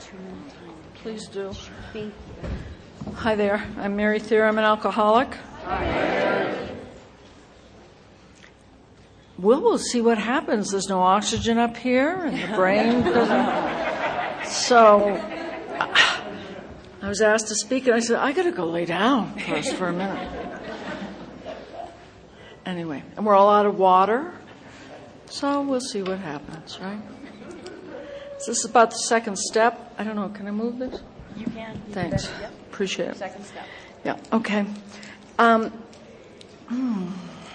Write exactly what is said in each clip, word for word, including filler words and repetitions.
Please do. Hi there. I'm Mary Thier. I'm an alcoholic. Hi. Well, we'll see what happens. There's no oxygen up here, and the brain doesn't. So I was asked to speak, and I said, I got to go lay down first for a minute. Anyway, and we're all out of water, so we'll see what happens, right? So this is about the second step. I don't know. Can I move this? You can. You Thanks. can. Yep. Appreciate it. Second step. Yeah. Okay. Um, hmm.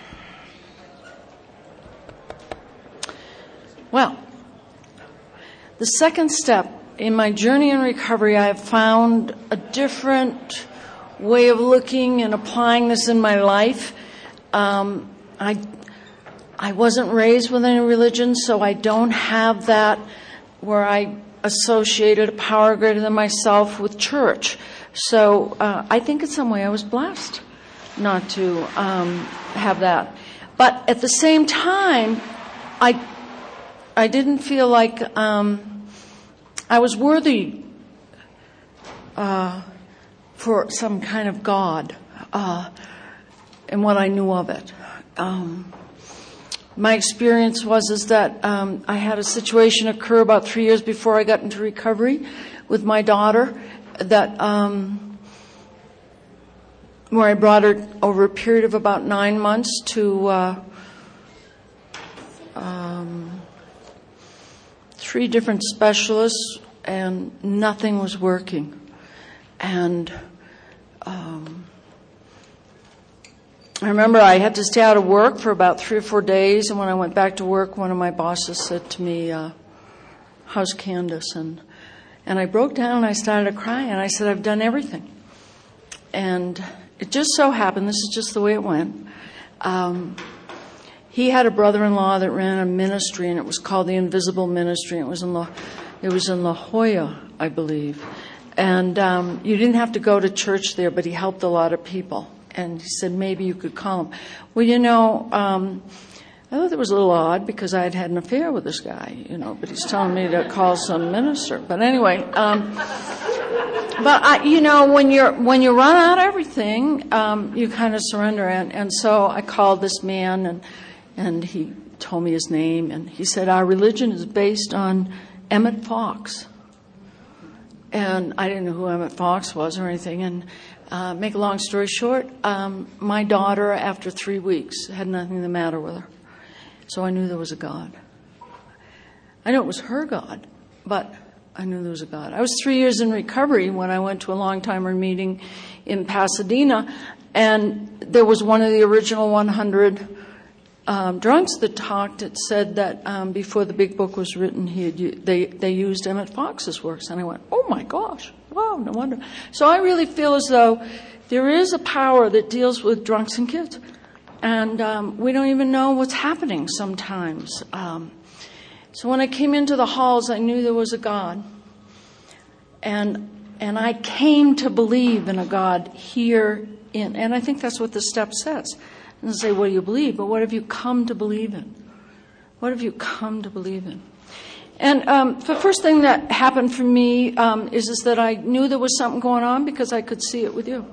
Well, the second step in my journey in recovery, I have found a different way of looking and applying this in my life. Um, I I wasn't raised with any religion, so I don't have that where I associated a power greater than myself with church. So uh, I think in some way I was blessed not to um, have that. But at the same time, I I didn't feel like um, I was worthy uh, for some kind of God uh, and what I knew of it. Um, My experience was is that um, I had a situation occur about three years before I got into recovery with my daughter, that um, where I brought her over a period of about nine months to uh, um, three different specialists, and nothing was working, and. Um, I remember I had to stay out of work for about three or four days, and when I went back to work, one of my bosses said to me, uh, how's Candace? And and I broke down and I started to cry, and I said, I've done everything. And it just so happened, this is just the way it went, um, he had a brother-in-law that ran a ministry, and it was called the Invisible Ministry. It was in La, it was in La Jolla, I believe. And um, you didn't have to go to church there, but he helped a lot of people. And he said, maybe you could call him. Well, you know, um, I thought that was a little odd because I had had an affair with this guy, you know, but he's telling me to call some minister. But anyway, um, but I, you know, when you're, when you run out of everything, um, you kind of surrender. And, and so I called this man, and, and he told me his name, and he said, our religion is based on Emmett Fox. And I didn't know who Emmett Fox was or anything. And Uh, make a long story short, um, my daughter, after three weeks, had nothing the matter with her. So I knew there was a God. I knew it was her God, but I knew there was a God. I was three years in recovery when I went to a long-timer meeting in Pasadena, and there was one of the original one hundred um, drunks that talked. It said that um, before the big book was written, he had, they, they used Emmett Fox's works. And I went, oh, my gosh. Wow, no wonder. So I really feel as though there is a power that deals with drunks and kids. And um, we don't even know what's happening sometimes. Um, so when I came into the halls, I knew there was a God. And and I came to believe in a God here in, and I think that's what the step says. And say, what do you believe? But what have you come to believe in? What have you come to believe in? And um, the first thing that happened for me um, is, is that I knew there was something going on because I could see it with you.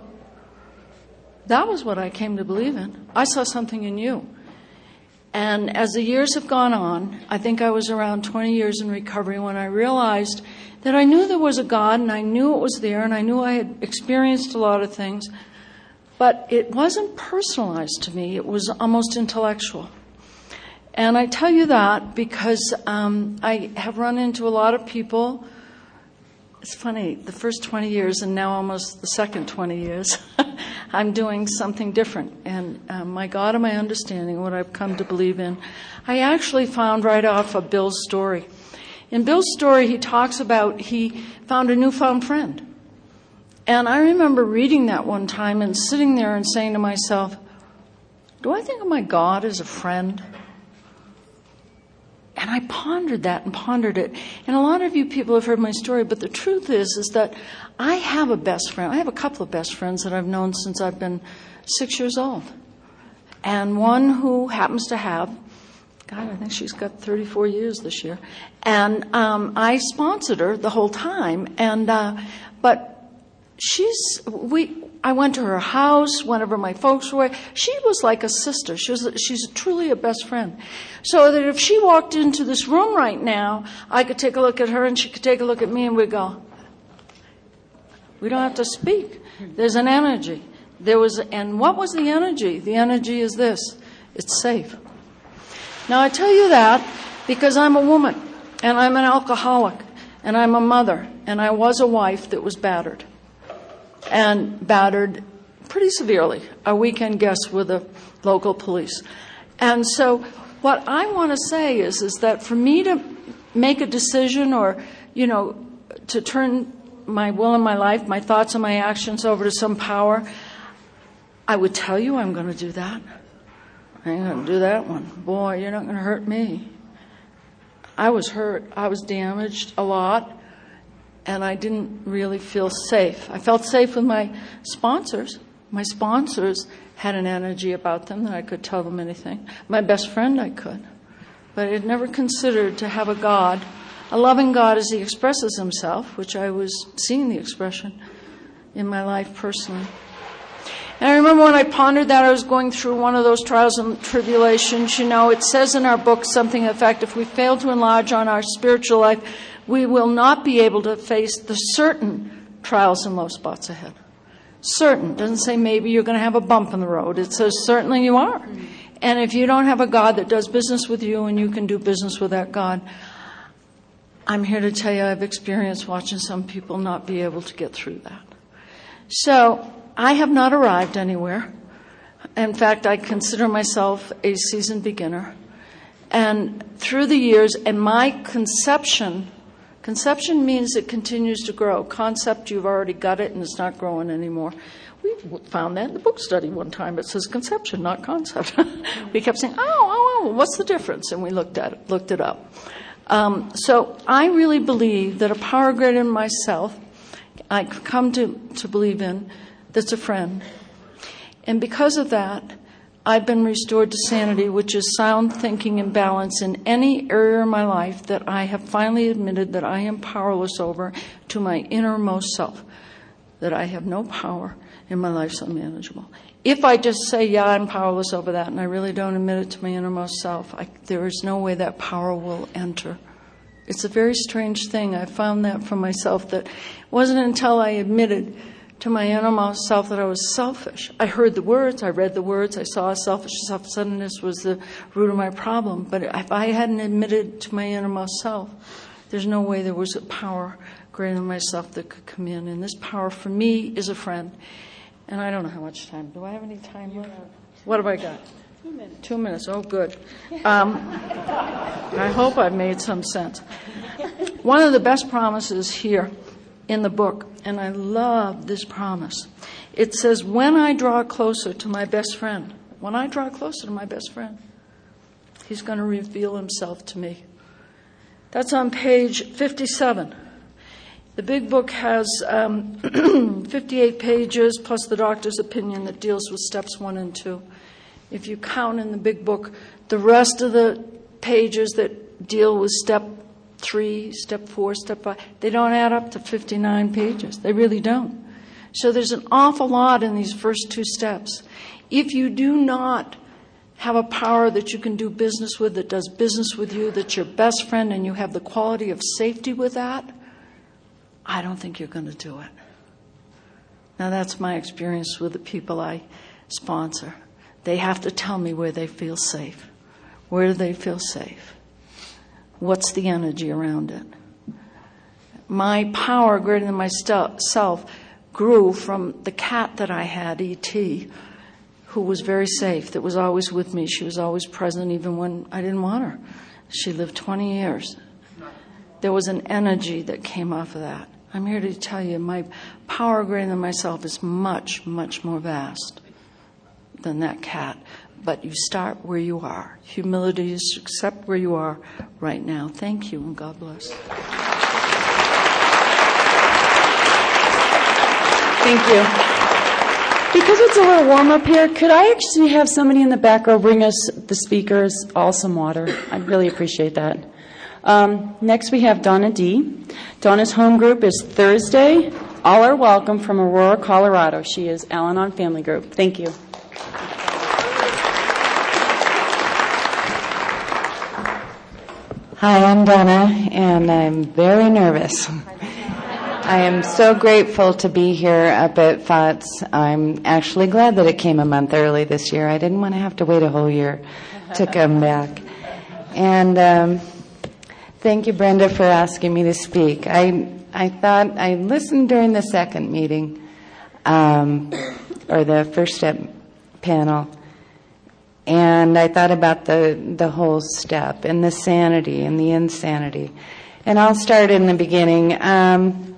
That was what I came to believe in. I saw something in you. And as the years have gone on, I think I was around twenty years in recovery when I realized that I knew there was a God, and I knew it was there, and I knew I had experienced a lot of things. But it wasn't personalized to me. It was almost intellectual. And I tell you that because um, I have run into a lot of people. It's funny, the first twenty years and now almost the second twenty years, I'm doing something different. And um, my God and my understanding, what I've come to believe in, I actually found right off of Bill's story. In Bill's story, he talks about he found a newfound friend. And I remember reading that one time and sitting there and saying to myself, do I think of my God as a friend? And I pondered that and pondered it. And a lot of you people have heard my story, but the truth is, is that I have a best friend. I have a couple of best friends that I've known since I've been six years old. And one who happens to have God, I think she's got thirty-four years this year. And um, I sponsored her the whole time. And uh, but she's we. I went to her house whenever my folks were. She was like a sister. She was. She's truly a best friend. So that if she walked into this room right now, I could take a look at her and she could take a look at me, and we'd go. We don't have to speak. There's an energy. There was, and what was the energy? The energy is this: it's safe. Now, I tell you that because I'm a woman, and I'm an alcoholic, and I'm a mother, and I was a wife that was battered, and battered pretty severely, a weekend guest with the local police. And so what I want to say is, is that for me to make a decision or, you know, to turn my will and my life, my thoughts and my actions over to some power, I would tell you I'm going to do that. I ain't going to do that one. Boy, you're not going to hurt me. I was hurt. I was damaged a lot, and I didn't really feel safe. I felt safe with my sponsors. My sponsors had an energy about them that I could tell them anything. My best friend I could. But I had never considered to have a God, a loving God as he expresses himself, which I was seeing the expression in my life personally. And I remember when I pondered that, I was going through one of those trials and tribulations. You know, it says in our book something to the effect, if we fail to enlarge on our spiritual life, we will not be able to face the certain trials and low spots ahead. Certain. It doesn't say maybe you're going to have a bump in the road. It says certainly you are. And if you don't have a God that does business with you and you can do business with that God, I'm here to tell you I've experienced watching some people not be able to get through that. So I have not arrived anywhere. In fact, I consider myself a seasoned beginner. And through the years, and my conception, conception means it continues to grow. Concept, you've already got it and it's not growing anymore. We found that in the book study one time. It says conception, not concept. We kept saying, oh, oh, oh, what's the difference? And we looked at it, looked it up. Um, so I really believe that a power greater than myself, I've come to, to believe in, that's a friend. And because of that, I've been restored to sanity, which is sound thinking and balance in any area of my life that I have finally admitted that I am powerless over to my innermost self, that I have no power and my life's unmanageable. If I just say, yeah, I'm powerless over that, and I really don't admit it to my innermost self, I, there is no way that power will enter. It's a very strange thing. I found that for myself, that it wasn't until I admitted to my innermost self that I was selfish. I heard the words, I read the words, I saw selfish self-centeredness was the root of my problem. But if I hadn't admitted to my innermost self, there's no way there was a power greater than myself that could come in. And this power for me is a friend. And I don't know how much time. Do I have any time left? What have I got? Two minutes. Two minutes. Oh, good. Um, I hope I've made some sense. One of the best promises here in the book, and I love this promise. It says, when I draw closer to my best friend, when I draw closer to my best friend, he's going to reveal himself to me. That's on page fifty-seven. The big book has um, fifty-eight pages, plus the doctor's opinion that deals with steps one and two. If you count in the big book, the rest of the pages that deal with step three, step four, step five, they don't add up to fifty-nine pages. They really don't. So there's an awful lot in these first two steps. If you do not have a power that you can do business with, that does business with you, that's your best friend, and you have the quality of safety with that, I don't think you're going to do it. Now, that's my experience with the people I sponsor. They have to tell me where they feel safe. Where do they feel safe? What's the energy around it? My power greater than myself grew from the cat that I had, E T, who was very safe, that was always with me. She was always present even when I didn't want her. She lived twenty years. There was an energy that came off of that. I'm here to tell you my power greater than myself is much, much more vast than that cat. But you start where you are. Humility is to accept where you are right now. Thank you, and God bless. Thank you. Because it's a little warm up here, could I actually have somebody in the back row bring us, the speakers, all some water? I'd really appreciate that. Um, next we have Donna D. Donna's home group is Thursday. All are welcome from Aurora, Colorado. She is Al-Anon Family Group. Thank you. Hi, I'm Donna, and I'm very nervous. I am so grateful to be here up at F O T S. I'm actually glad that it came a month early this year. I didn't want to have to wait a whole year to come back. And um, thank you, Brenda, for asking me to speak. I I thought I listened during the second meeting, um, or the first step panel, and I thought about the, the whole step and the sanity and the insanity. And I'll start in the beginning. Um,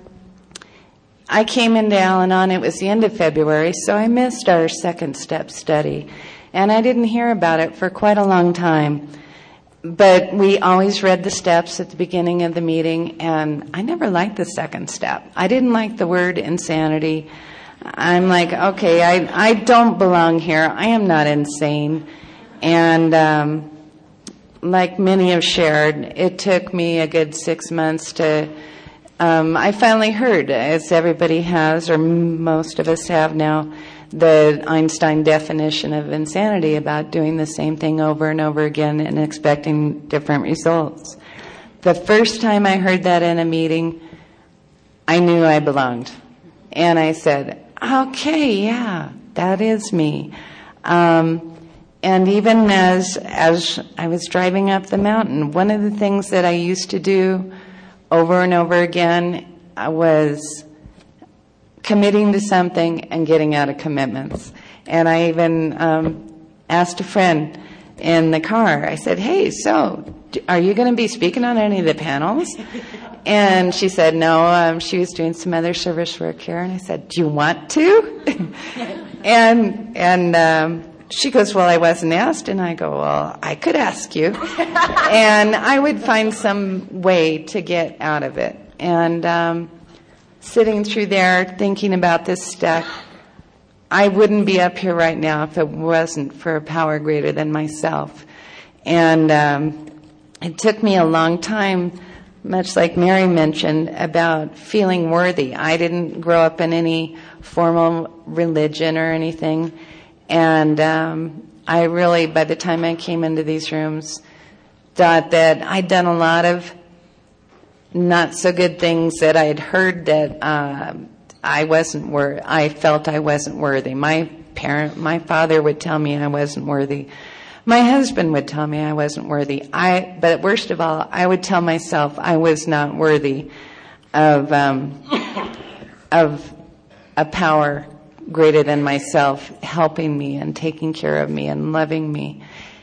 I came into Al-Anon, it was the end of February, so I missed our second step study. And I didn't hear about it for quite a long time. But we always read the steps at the beginning of the meeting, and I never liked the second step. I didn't like the word insanity. I'm like, okay, I, I don't belong here. I am not insane. And um, like many have shared, it took me a good six months to... Um, I finally heard, as everybody has, or most of us have now, the Einstein definition of insanity about doing the same thing over and over again and expecting different results. The first time I heard that in a meeting, I knew I belonged. And I said, okay, yeah, that is me. Um, and even as, as I was driving up the mountain, one of the things that I used to do over and over again was committing to something and getting out of commitments. And I even um, asked a friend in the car, I said, hey, so are you going to be speaking on any of the panels? And she said, no, um, she was doing some other service work here. And I said, do you want to? and and um, she goes, well, I wasn't asked. And I go, well, I could ask you. And I would find some way to get out of it. And um, sitting through there thinking about this stuff, I wouldn't be up here right now if it wasn't for a power greater than myself. And um, it took me a long time, much like Mary mentioned, about feeling worthy. I didn't grow up in any formal religion or anything. And um, I really, by the time I came into these rooms, thought that I'd done a lot of not so good things, that I had heard that uh, I wasn't worthy. I felt I wasn't worthy. My parent, my father would tell me I wasn't worthy. My husband would tell me I wasn't worthy. I, but worst of all, I would tell myself I was not worthy of um, of a power greater than myself helping me and taking care of me and loving me.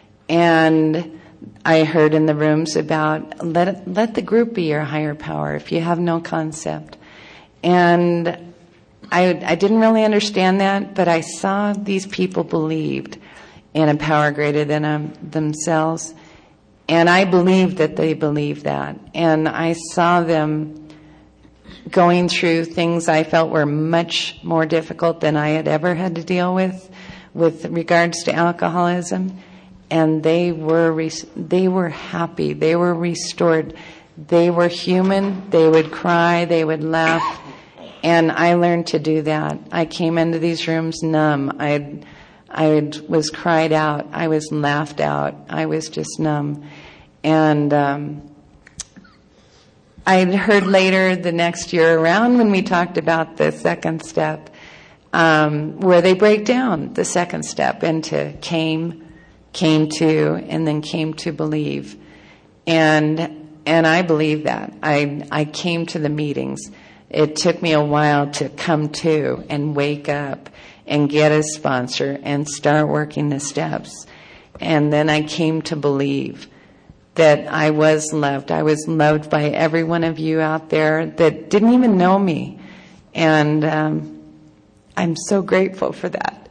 And I heard in the rooms about let let the group be your higher power if you have no concept. And I, I didn't really understand that, but I saw these people believed in a power greater than um, themselves. And I believed that they believed that. And I saw them going through things I felt were much more difficult than I had ever had to deal with, with regards to alcoholism. And they were res- they were happy. They were restored. They were human. They would cry. They would laugh. And I learned to do that. I came into these rooms numb. I I was cried out. I was laughed out. I was just numb. And um, I had heard later the next year around when we talked about the second step, um, where they break down the second step into came, came to, and then came to believe. And and I believe that. I I came to the meetings. It took me a while to come to and wake up and get a sponsor and start working the steps. And then I came to believe that I was loved. I was loved by every one of you out there that didn't even know me. And um, I'm so grateful for that.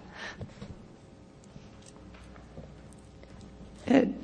It,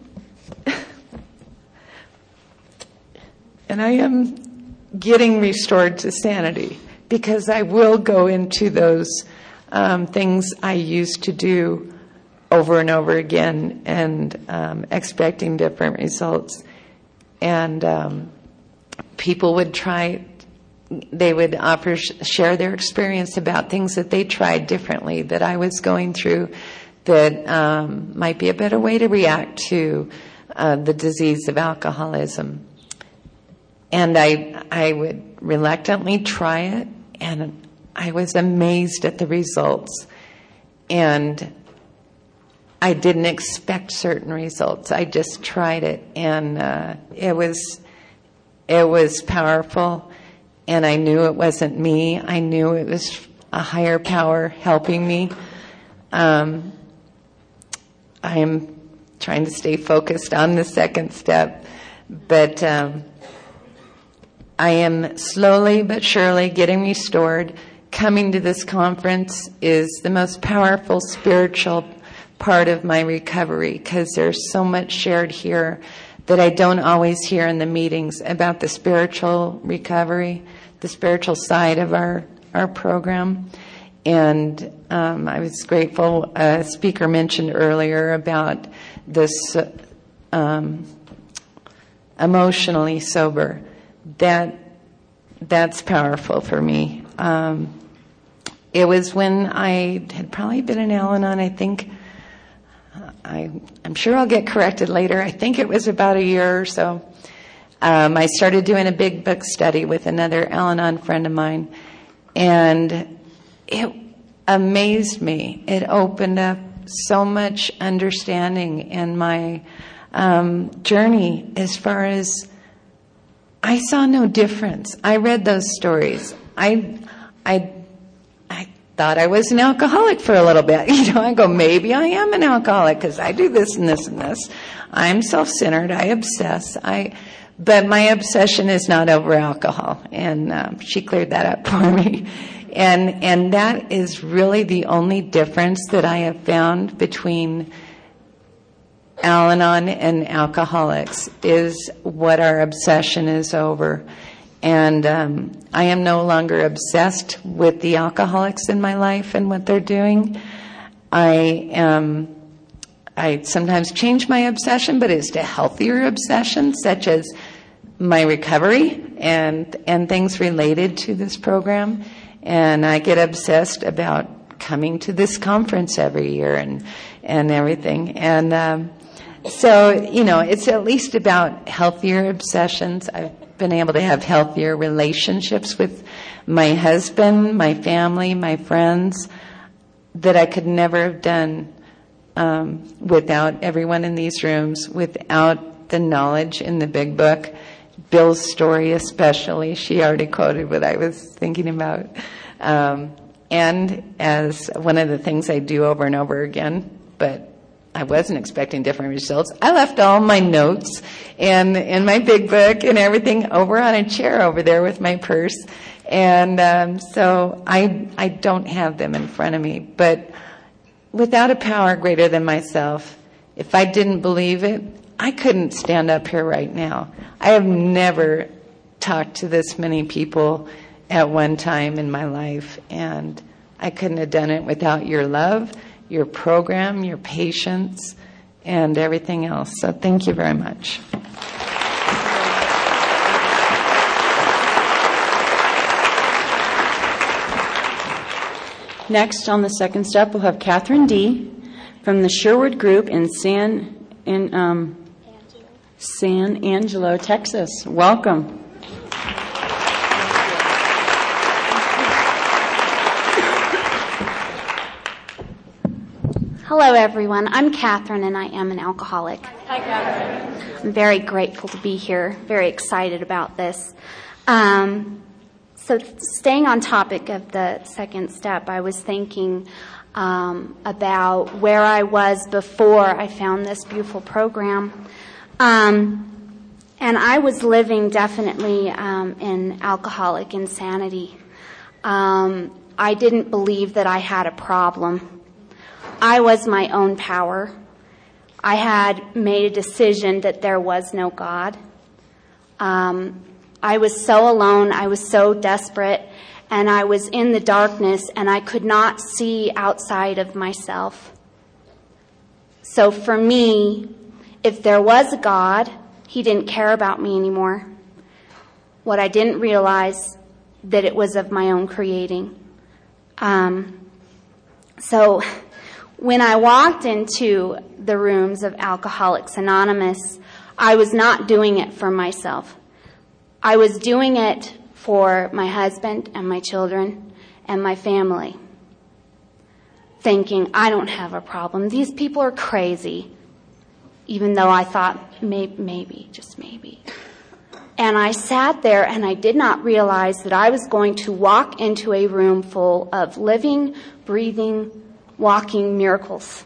and I am getting restored to sanity because I will go into those um, things I used to do over and over again and um, expecting different results. And um, people would try, they would offer, share their experience about things that they tried differently that I was going through that um, might be a better way to react to uh, the disease of alcoholism. And I, I would reluctantly try it, and I was amazed at the results. And I didn't expect certain results. I just tried it, and uh, it was it was powerful. And I knew it wasn't me. I knew it was a higher power helping me. Um, I'm trying to stay focused on the second step, but um, I am slowly but surely getting restored. Coming to this conference is the most powerful spiritual part of my recovery, because there's so much shared here that I don't always hear in the meetings about the spiritual recovery, the spiritual side of our, our program. And um, I was grateful, a speaker mentioned earlier about this um, emotionally sober. That that's powerful for me. Um, it was when I had probably been in Al-Anon, I think, I, I'm sure I'll get corrected later. I think it was about a year or so. Um, I started doing a big book study with another Al-Anon friend of mine, and it amazed me. It opened up so much understanding in my um, journey as far as I saw no difference. I read those stories. I, I, I thought I was an alcoholic for a little bit. You know, I go, maybe I am an alcoholic because I do this and this and this. I'm self-centered. I obsess. I, but my obsession is not over alcohol, and um, she cleared that up for me. And and that is really the only difference that I have found between Al-Anon and alcoholics, is what our obsession is over. And um, I am no longer obsessed with the alcoholics in my life and what they're doing. I am, I sometimes change my obsession, but it's to healthier obsessions, such as my recovery and and things related to this program. And I get obsessed about coming to this conference every year and and everything. And um, so, you know, it's at least about healthier obsessions. I've been able to have healthier relationships with my husband, my family, my friends, that I could never have done um, without everyone in these rooms, without the knowledge in the big book. Bill's story especially, she already quoted what I was thinking about. Um, and as one of the things I do over and over again, but I wasn't expecting different results, I left all my notes and, and my big book and everything over on a chair over there with my purse. And um, so I, I don't have them in front of me. But without a power greater than myself, if I didn't believe it, I couldn't stand up here right now. I have never talked to this many people at one time in my life, and I couldn't have done it without your love, your program, your patience, and everything else. So thank you very much. Next on the second step, we'll have Catherine D. from the Sherwood Group in San in um, San Angelo, Texas. Welcome. Hello, everyone. I'm Catherine, and I am an alcoholic. Hi, Catherine. I'm very grateful to be here, very excited about this. Um, so staying on topic of the second step, I was thinking um, about where I was before I found this beautiful program. Um, and I was living definitely um, in alcoholic insanity. Um, I didn't believe that I had a problem. I was my own power. I had made a decision that there was no God. Um, I was so alone. I was so desperate. and I was in the darkness, and I could not see outside of myself. So for me, if there was a God, he didn't care about me anymore. What I didn't realize, that it was of my own creating. Um, so when I walked into the rooms of Alcoholics Anonymous, I was not doing it for myself. I was doing it for my husband and my children and my family, thinking, I don't have a problem. These people are crazy, even though I thought, maybe, maybe, just maybe. And I sat there and I did not realize that I was going to walk into a room full of living, breathing, walking miracles.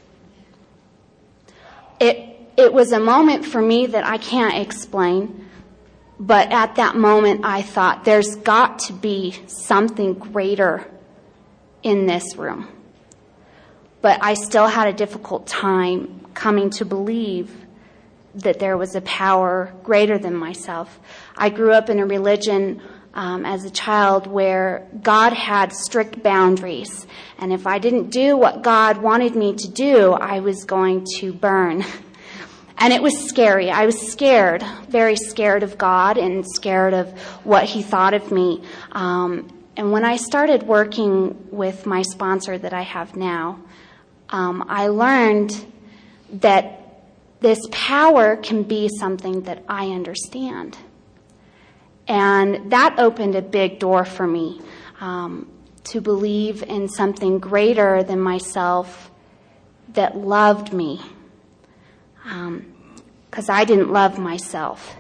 It, it was a moment for me that I can't explain. But at that moment, I thought, there's got to be something greater in this room. But I still had a difficult time coming to believe that there was a power greater than myself. I grew up in a religion um, as a child where God had strict boundaries. And if I didn't do what God wanted me to do, I was going to burn. And it was scary. I was scared, very scared of God and scared of what he thought of me. Um, and when I started working with my sponsor that I have now, um, I learned that this power can be something that I understand. And that opened a big door for me um, to believe in something greater than myself that loved me. Because um, I didn't love myself.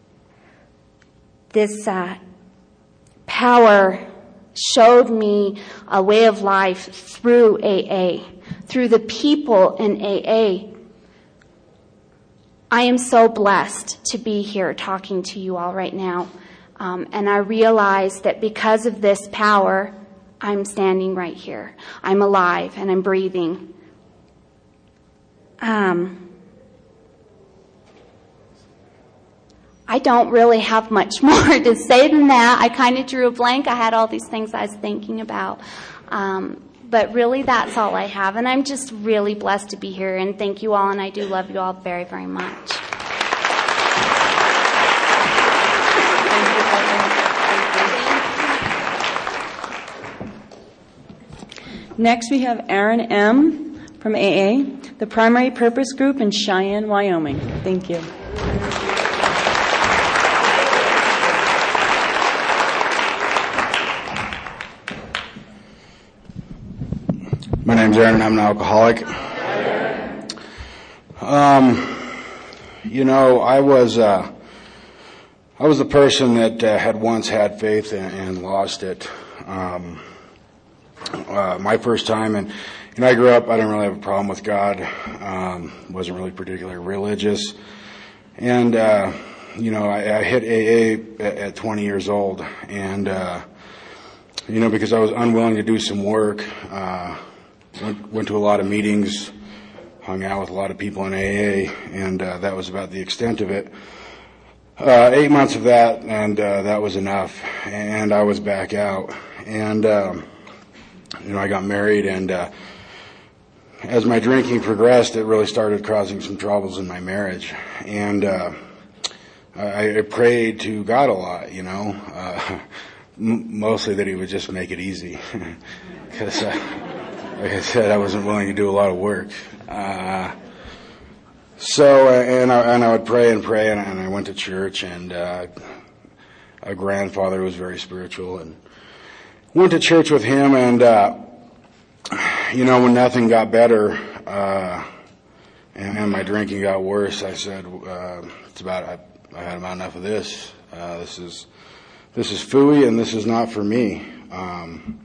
This uh, power showed me a way of life through A A, through the people in A A. I am so blessed to be here talking to you all right now. Um, and I realize that because of this power, I'm standing right here. I'm alive and I'm breathing. Um... I don't really have much more to say than that. I kind of drew a blank. I had all these things I was thinking about. Um, but really, that's all I have. And I'm just really blessed to be here. And thank you all. And I do love you all very, very much. Next, we have Aaron M. from A A, the Primary Purpose Group in Cheyenne, Wyoming. Thank you. My name's Aaron, I'm an alcoholic. Um, you know, I was, uh, I was the person that uh, had once had faith and, and lost it. Um, uh, my first time, and, you know, I grew up, I didn't really have a problem with God, um, wasn't really particularly religious. And, uh, you know, I, I hit A A at, at twenty years old, and, uh, you know, because I was unwilling to do some work, uh, Went, went to a lot of meetings, hung out with a lot of people in A A, and uh, that was about the extent of it. Uh, eight months of that, and uh, that was enough, and I was back out. And, um, you know, I got married, and uh, as my drinking progressed, it really started causing some troubles in my marriage. And uh, I, I prayed to God a lot, you know, uh, m- mostly that he would just make it easy, because... Uh, Like I said, I wasn't willing to do a lot of work. Uh, so, uh, and, I, and I would pray and pray, and, and I went to church, and uh, a grandfather was very spiritual, and went to church with him, and, uh, you know, when nothing got better, uh, and, and my drinking got worse, I said, uh, it's about, I, I had about enough of this. Uh, this is, this is phooey, and this is not for me. Um,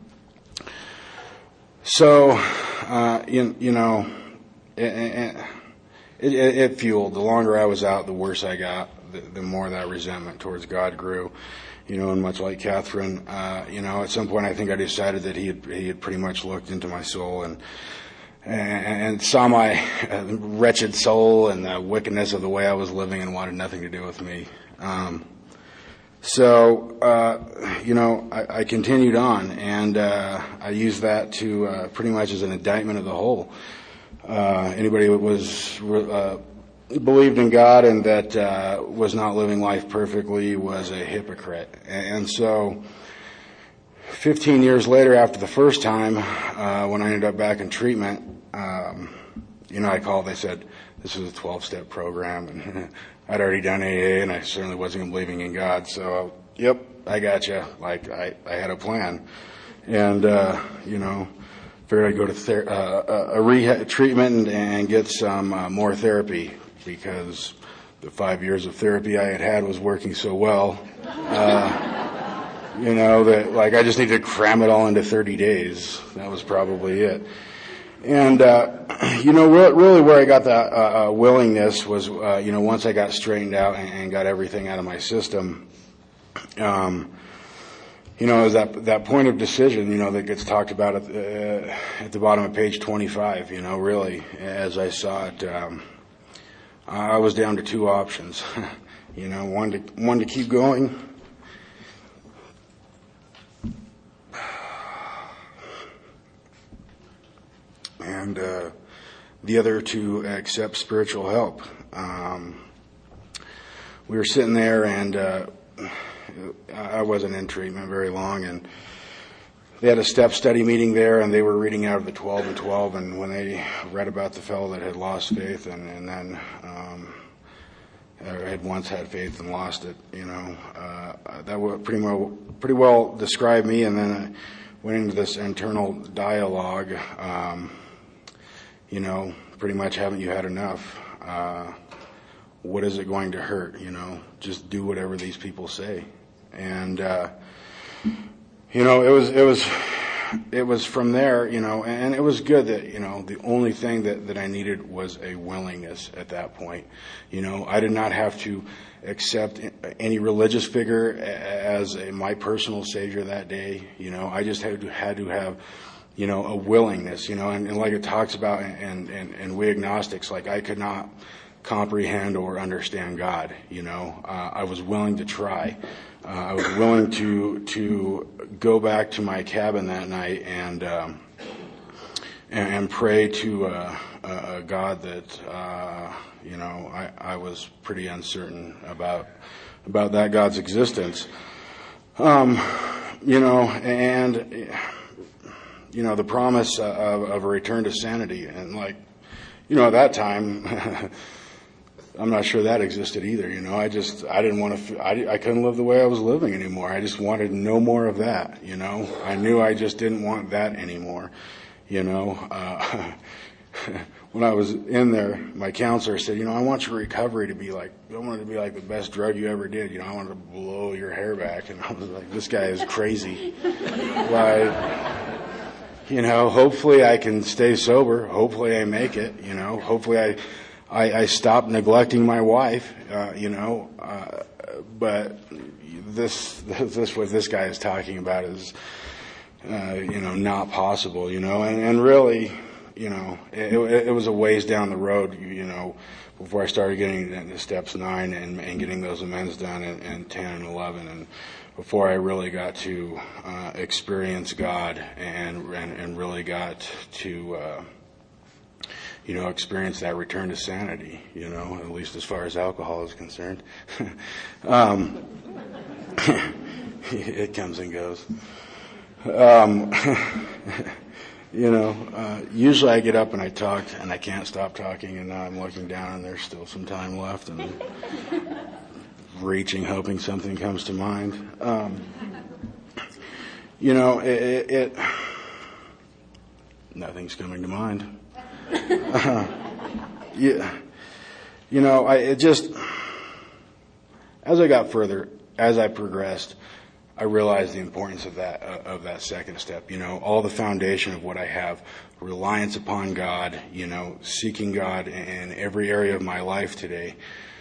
So, uh, you, you know, it, it, it fueled. The longer I was out, the worse I got, the, the more that resentment towards God grew. You know, and much like Catherine, uh, you know, at some point I think I decided that he had, he had pretty much looked into my soul and, and, and saw my uh, wretched soul and the wickedness of the way I was living and wanted nothing to do with me. Um, So, uh, you know, I, I continued on, and uh, I used that to uh, pretty much as an indictment of the whole. Uh, anybody that was uh, believed in God and that uh, was not living life perfectly was a hypocrite. And so, fifteen years later, after the first time, uh, when I ended up back in treatment, um, you know, I called. They said this was a twelve-step program, and I'd already done A A, and I certainly wasn't believing in God. So, yep, I got you. Like, I, I had a plan. And, uh, you know, figured I'd go to ther- uh, a rehab treatment and, and get some uh, more therapy, because the five years of therapy I had had was working so well, uh, you know, that, like, I just needed to cram it all into thirty days. That was probably it. And, uh, you know, re- really where I got that uh, uh, willingness was, uh, you know, once I got straightened out and, and got everything out of my system, um, you know, it was that, that point of decision, you know, that gets talked about at, uh, at the bottom of page twenty-five, you know, really, as I saw it, um, I was down to two options, you know, one to, one to keep going, and uh, the other to accept spiritual help. Um, we were sitting there, and uh, I wasn't in treatment very long, and they had a step study meeting there, and they were reading out of the twelve and twelve, and when they read about the fellow that had lost faith and, and then um, had once had faith and lost it, you know, uh, that would pretty well, pretty well describe me, and then I went into this internal dialogue. Um, You know, pretty much, haven't you had enough? Uh, what is it going to hurt? You know, just do whatever these people say. And, uh, you know, it was, it was, it was from there, you know, and it was good that, you know, the only thing that, that I needed was a willingness at that point. You know, I did not have to accept any religious figure as a, my personal savior that day. You know, I just had to, had to have, you know, a willingness, you know, and, and like it talks about, and, and, and we agnostics, like I could not comprehend or understand God, you know. Uh, I was willing to try. Uh, I was willing to to go back to my cabin that night and um, and, and pray to uh, a, a God that, uh, you know, I, I was pretty uncertain about about that God's existence. Um, you know, and you know, the promise of, of a return to sanity. And like, you know, at that time, I'm not sure that existed either. You know, I just, I didn't want to, I, I couldn't live the way I was living anymore. I just wanted no more of that, you know. I knew I just didn't want that anymore, you know. Uh, when I was in there, my counselor said, you know, I want your recovery to be like, I want it to be like the best drug you ever did. You know, I want to blow your hair back. And I was like, this guy is crazy. Like, you know, hopefully I can stay sober. Hopefully I make it, you know. Hopefully I I, I stop neglecting my wife, uh, you know. Uh, but this, this, what this guy is talking about is, uh, you know, not possible, you know. And, and really, you know, it, it, it was a ways down the road, you know, before I started getting into steps nine and, and getting those amends done, and, and ten and eleven, and before I really got to uh, experience God and, and and really got to uh, you know, experience that return to sanity, you know, at least as far as alcohol is concerned. um, it comes and goes. Um, you know, uh, usually I get up and I talk and I can't stop talking, and now I'm looking down and there's still some time left, and reaching, hoping something comes to mind. Um, you know, it, it, it nothing's coming to mind. Uh, yeah, you know, I it just as I got further, as I progressed, I realized the importance of that uh, of that second step. You know, all the foundation of what I have, reliance upon God. You know, seeking God in every area of my life today,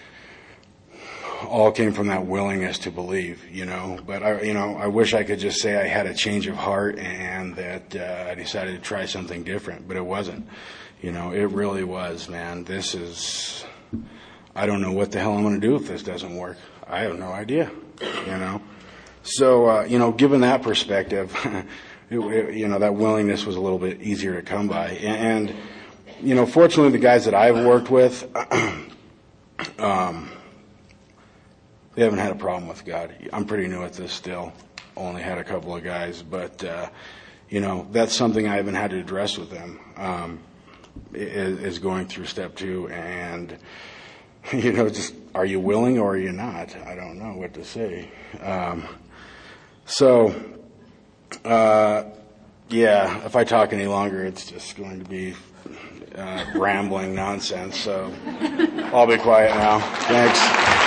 all came from that willingness to believe, you know. But I, you know, I wish I could just say I had a change of heart and that uh, I decided to try something different, but it wasn't. You know, it really was, man. This is, I don't know what the hell I'm going to do if this doesn't work. I have no idea, you know. So, uh, you know, given that perspective, it, it, you know, that willingness was a little bit easier to come by. And, and you know, fortunately, the guys that I've worked with, um, they haven't had a problem with God. I'm pretty new at this still. Only had a couple of guys, but, uh, you know, that's something I haven't had to address with them, um, is, is going through step two. And, you know, just, are you willing or are you not? I don't know what to say. Um, so, uh, yeah, if I talk any longer, it's just going to be uh, rambling nonsense. So I'll be quiet now. Thanks.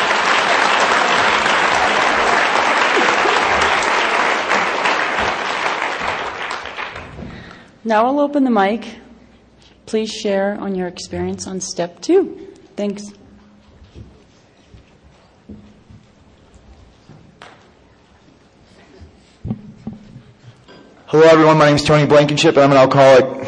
Now I'll open the mic. Please share on your experience on step two. Thanks. Hello, everyone. My name is Tony Blankenship, and I'm an alcoholic.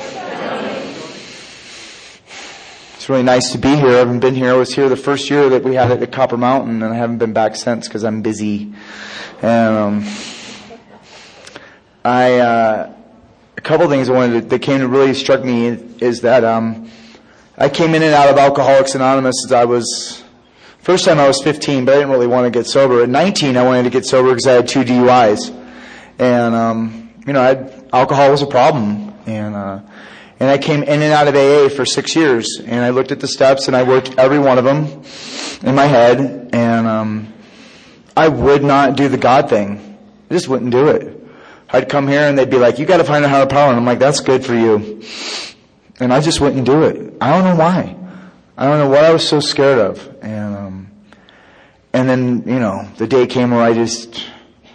It's really nice to be here. I haven't been here. I was here the first year that we had it at Copper Mountain, and I haven't been back since because I'm busy. And um, I, uh, a couple things I wanted to, that came to really struck me is that um, I came in and out of Alcoholics Anonymous as I was. First time I was fifteen, but I didn't really want to get sober. At nineteen, I wanted to get sober because I had two D U Is, and um, you know, I'd, alcohol was a problem, and uh, and I came in and out of A A for six years, and I looked at the steps, and I worked every one of them in my head, and um, I would not do the God thing. I just wouldn't do it. I'd come here, and they'd be like, "You got to find a higher power," and I'm like, "That's good for you," and I just wouldn't do it. I don't know why. I don't know what I was so scared of, and um, and then you know, the day came where I just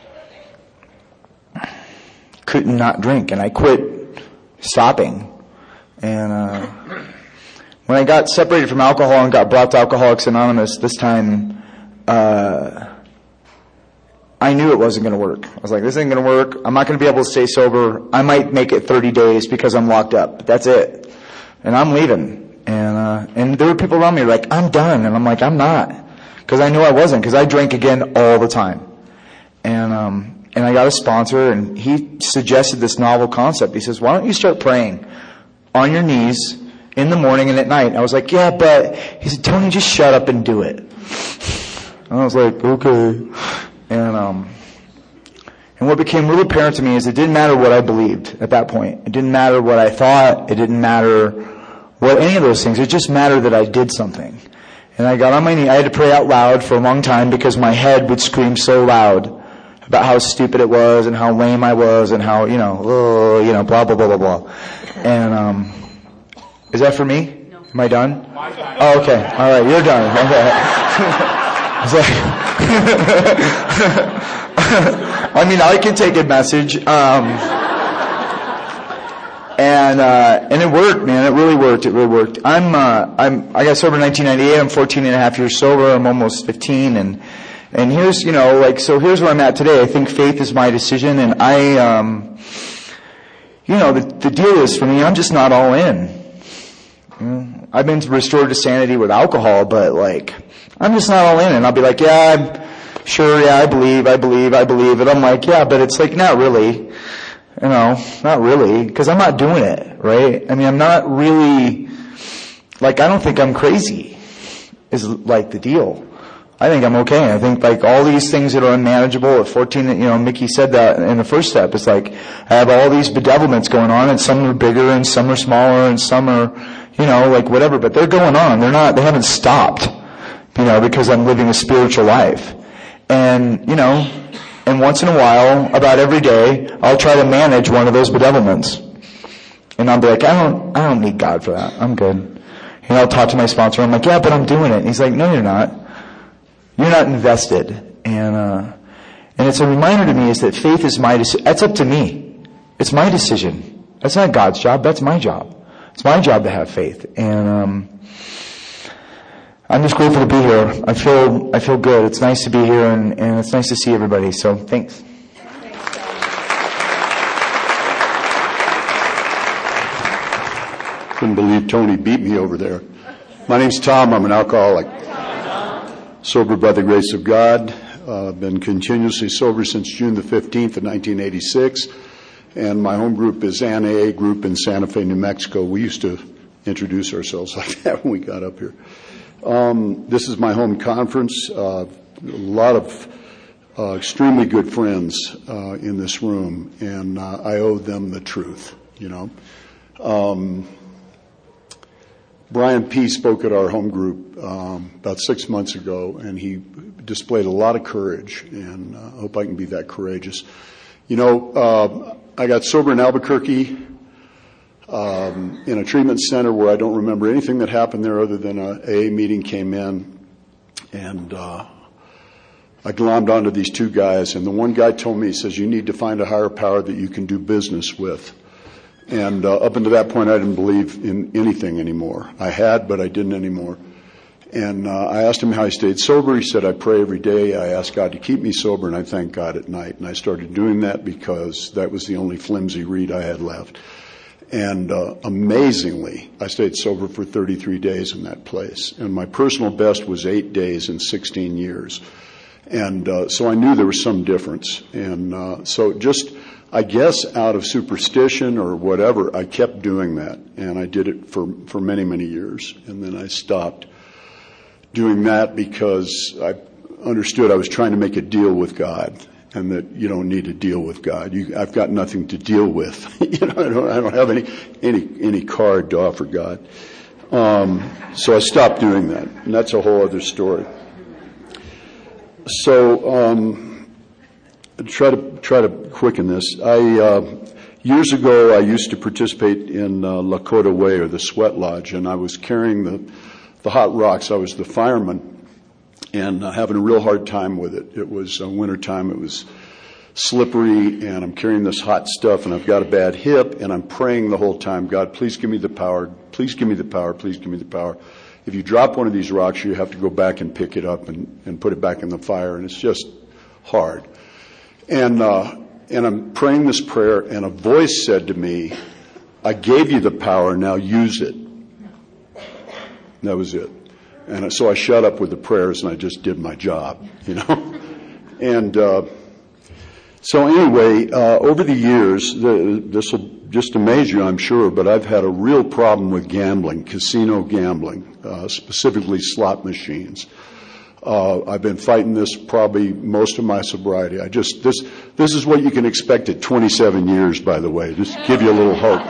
couldn't not drink, and I quit stopping. And uh, when I got separated from alcohol and got brought to Alcoholics Anonymous this time, uh, I knew it wasn't going to work. I was like, this ain't going to work. I'm not going to be able to stay sober. I might make it thirty days because I'm locked up, but that's it. And I'm leaving. And uh, and there were people around me like, I'm done. And I'm like, I'm not. Because I knew I wasn't, because I drank again all the time. And um And I got a sponsor, and he suggested this novel concept. He says, why don't you start praying on your knees in the morning and at night? I was like, yeah, but... He said, Tony, just shut up and do it. And I was like, okay. And um, and what became really apparent to me is it didn't matter what I believed at that point. It didn't matter what I thought. It didn't matter what any of those things. It just mattered that I did something. And I got on my knee. I had to pray out loud for a long time because my head would scream so loud about how stupid it was and how lame I was and how, you know, oh, you know, blah, blah, blah, blah, blah. And, um, is that for me? No. Am I done? Oh, okay. All right. You're done. Okay. I was like, I mean, I can take a message. Um, and, uh, and it worked, man. It really worked. It really worked. I'm, uh, I'm, I got sober in nineteen ninety-eight. I'm fourteen and a half years sober. I'm almost fifteen, and, And here's, you know, like, so here's where I'm at today. I think faith is my decision, and I, um, you know, the, the deal is for me, I'm just not all in. You know, I've been restored to sanity with alcohol, but like, I'm just not all in. And I'll be like, yeah, I'm sure, yeah, I believe, I believe, I believe. And I'm like, yeah, but it's like, not really. You know, not really, because I'm not doing it, right? I mean, I'm not really, like, I don't think I'm crazy, is like the deal. I think I'm okay. I think like all these things that are unmanageable at fourteen, you know, Mickey said that in the first step. It's like I have all these bedevilments going on, and some are bigger and some are smaller and some are, you know, like whatever, but they're going on. They're not, they haven't stopped, you know, because I'm living a spiritual life. And, you know, and once in a while, about every day, I'll try to manage one of those bedevilments. And I'll be like, I don't, I don't need God for that. I'm good. And I'll talk to my sponsor. I'm like, yeah, but I'm doing it. And he's like, no, you're not. You're not invested. And, uh, and it's a reminder to me is that faith is my decision. That's up to me. It's my decision. That's not God's job. That's my job. It's my job to have faith. And, um, I'm just grateful to be here. I feel, I feel good. It's nice to be here, and, and it's nice to see everybody. So thanks. Couldn't believe Tony beat me over there. My name's Tom. I'm an alcoholic. sober by the grace of God. Uh, been continuously sober since June the fifteenth of nineteen eighty-six. And my home group is N A A Group in Santa Fe, New Mexico. We used to introduce ourselves like that when we got up here. Um, this is my home conference. Uh, a lot of uh, extremely good friends uh, in this room, and uh, I owe them the truth, you know. Um, Brian P. spoke at our home group um, about six months ago, and he displayed a lot of courage, and uh, I hope I can be that courageous. You know, uh, I got sober in Albuquerque um, in a treatment center where I don't remember anything that happened there other than a A A meeting came in, and uh, I glommed onto these two guys, and the one guy told me, he says, you need to find a higher power that you can do business with. And uh, up until that point, I didn't believe in anything anymore. I had, but I didn't anymore. And uh, I asked him how he stayed sober. He said, I pray every day. I ask God to keep me sober, and I thank God at night. And I started doing that because that was the only flimsy reed I had left. And uh, amazingly, I stayed sober for thirty-three days in that place. And my personal best was eight days in sixteen years. And uh, so I knew there was some difference. And uh, so just... I guess out of superstition or whatever, I kept doing that, and I did it for, for many, many years. And then I stopped doing that because I understood I was trying to make a deal with God, and that you don't need to deal with God. You, I've got nothing to deal with. you know, I don't, I don't have any, any, any card to offer God. Um, so I stopped doing that, and that's a whole other story. So, um, Try to try to quicken this. I uh, years ago I used to participate in uh, Lakota Way, or the Sweat Lodge, and I was carrying the the hot rocks. I was the fireman, and uh, having a real hard time with it. It was uh, winter time. It was slippery, and I'm carrying this hot stuff, and I've got a bad hip, and I'm praying the whole time, God, please give me the power. Please give me the power. Please give me the power. If you drop one of these rocks, you have to go back and pick it up and, and put it back in the fire, and it's just hard. And uh, and I'm praying this prayer, and a voice said to me, I gave you the power, now use it. And that was it. And so I shut up with the prayers, and I just did my job, you know. And uh, so anyway, uh, over the years, the, this will just amaze you, I'm sure, but I've had a real problem with gambling, casino gambling, uh, specifically slot machines. Uh, I've been fighting this probably most of my sobriety. I just, this, this is what you can expect at twenty-seven years, by the way, just to give you a little hope.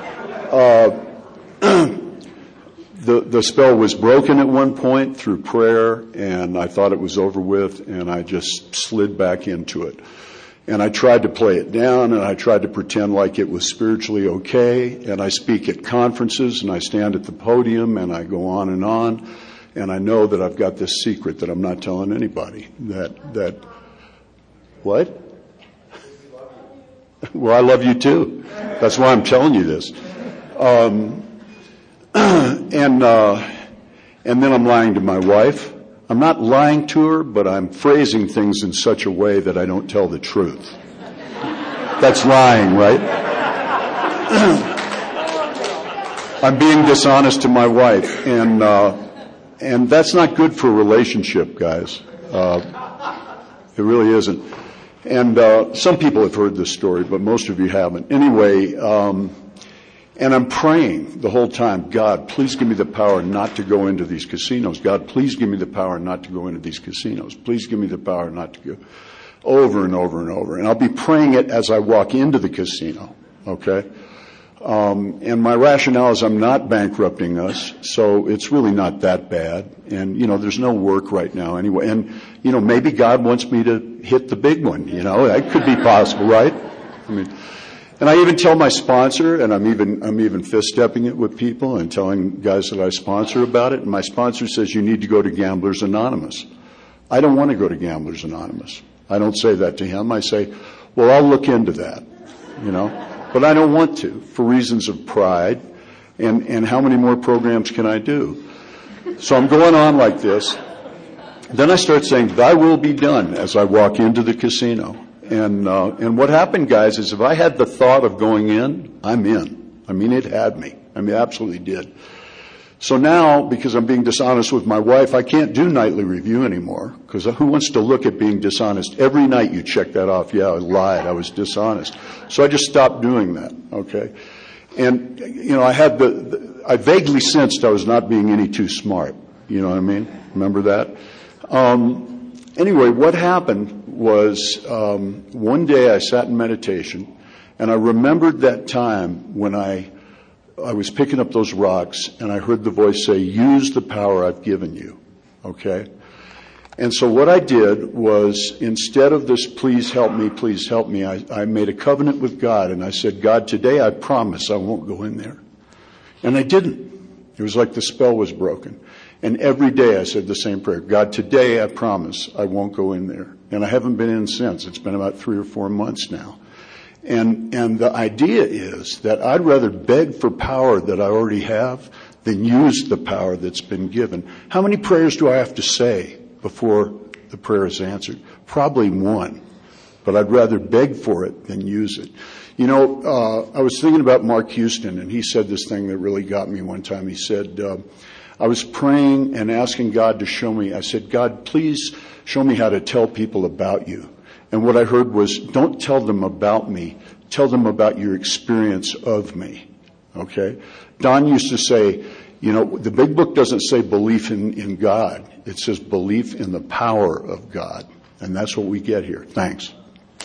Uh, the, the spell was broken at one point through prayer, and I thought it was over with, and I just slid back into it. And I tried to play it down, and I tried to pretend like it was spiritually okay, and I speak at conferences, and I stand at the podium, and I go on and on. And I know that I've got this secret that I'm not telling anybody. That, that, what? Well, I love you too. That's why I'm telling you this. Um, and, uh, and then I'm lying to my wife. I'm not lying to her, but I'm phrasing things in such a way that I don't tell the truth. That's lying, right? I'm being dishonest to my wife, and, uh, And that's not good for a relationship, guys. Uh, it really isn't. And uh, some people have heard this story, but most of you haven't. Anyway, um, and I'm praying the whole time, God, please give me the power not to go into these casinos. God, please give me the power not to go into these casinos. Please give me the power not to go. Over and over and over. And I'll be praying it as I walk into the casino, okay? Um, and my rationale is I'm not bankrupting us, so it's really not that bad. And, you know, there's no work right now anyway. And, you know, maybe God wants me to hit the big one, you know. That could be possible, right? I mean, and I even tell my sponsor, and I'm even, I'm even fist-stepping it with people and telling guys that I sponsor about it. And my sponsor says, you need to go to Gamblers Anonymous. I don't want to go to Gamblers Anonymous. I don't say that to him. I say, well, I'll look into that, you know. But I don't want to, for reasons of pride, and, and how many more programs can I do? So I'm going on like this. Then I start saying, thy will be done, as I walk into the casino. And uh, and what happened, guys, is if I had the thought of going in, I'm in. I mean, it had me. I mean, it absolutely did. So now, because I'm being dishonest with my wife, I can't do nightly review anymore, because who wants to look at being dishonest? Every night you check that off. Yeah, I lied. I was dishonest. So I just stopped doing that, okay? And, you know, I had the, the I vaguely sensed I was not being any too smart. You know what I mean? Remember that? Um, anyway, what happened was um, one day I sat in meditation, and I remembered that time when I I was picking up those rocks, and I heard the voice say, use the power I've given you, okay? And so what I did was, instead of this, please help me, please help me, I, I made a covenant with God, and I said, God, today I promise I won't go in there. And I didn't. It was like the spell was broken. And every day I said the same prayer, God, today I promise I won't go in there. And I haven't been in since. It's been about three or four months now. And and the idea is that I'd rather beg for power that I already have than use the power that's been given. How many prayers do I have to say before the prayer is answered? Probably one. But I'd rather beg for it than use it. You know, uh, I was thinking about Mark Houston, and he said this thing that really got me one time. He said, uh, I was praying and asking God to show me. I said, God, please show me how to tell people about you. And what I heard was, don't tell them about me. Tell them about your experience of me. Okay? Don used to say, you know, the big book doesn't say belief in, in God. It says belief in the power of God. And that's what we get here. Thanks.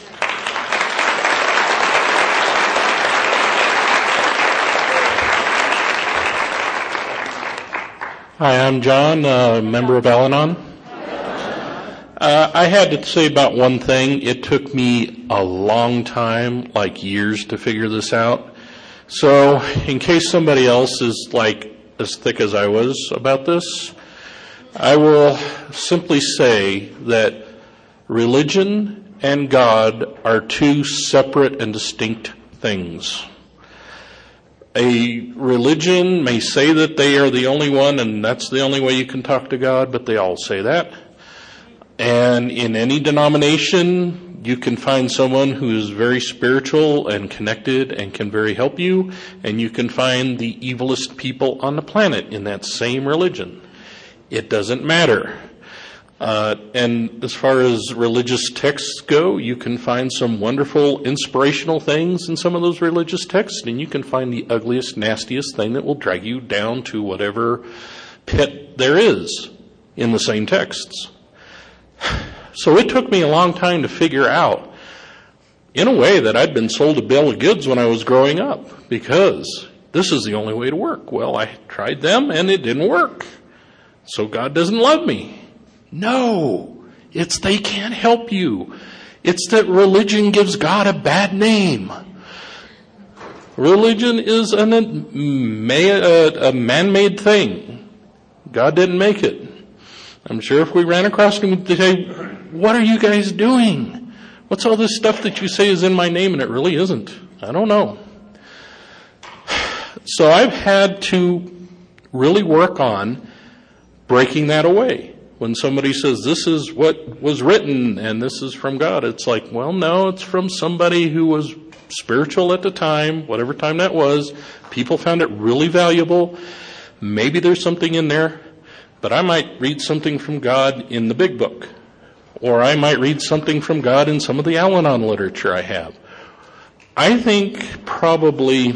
Hi, I'm John, a member of Al-Anon. Uh, I had to say about one thing. It took me a long time, like years, to figure this out. So, in case somebody else is like as thick as I was about this, I will simply say that religion and God are two separate and distinct things. A religion may say that they are the only one and that's the only way you can talk to God, but they all say that. And in any denomination, you can find someone who is very spiritual and connected and can very help you, and you can find the evilest people on the planet in that same religion. It doesn't matter. Uh, and as far as religious texts go, you can find some wonderful inspirational things in some of those religious texts, and you can find the ugliest, nastiest thing that will drag you down to whatever pit there is in the same texts. So it took me a long time to figure out, in a way, that I'd been sold a bill of goods when I was growing up, because this is the only way to work. Well, I tried them and it didn't work. So God doesn't love me. No, it's they can't help you. It's that religion gives God a bad name. Religion is an, a man-made thing. God didn't make it. I'm sure if we ran across him, they'd say, what are you guys doing? What's all this stuff that you say is in my name and it really isn't? I don't know. So I've had to really work on breaking that away. When somebody says, this is what was written and this is from God, it's like, well, no, it's from somebody who was spiritual at the time, whatever time that was. People found it really valuable. Maybe there's something in there. But I might read something from God in the big book. Or I might read something from God in some of the Al-Anon literature I have. I think probably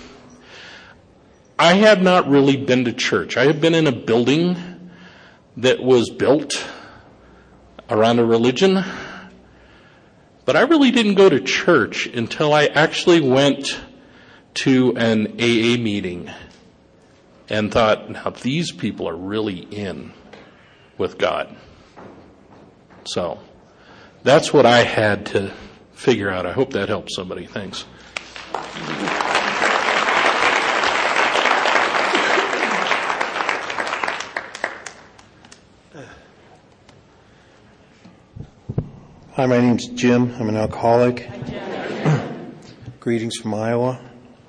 I have not really been to church. I have been in a building that was built around a religion. But I really didn't go to church until I actually went to an A A meeting and thought, now these people are really in with God. So that's what I had to figure out. I hope that helps somebody. Thanks. Hi, my name's Jim. I'm an alcoholic. Hi, Jim. Greetings from Iowa.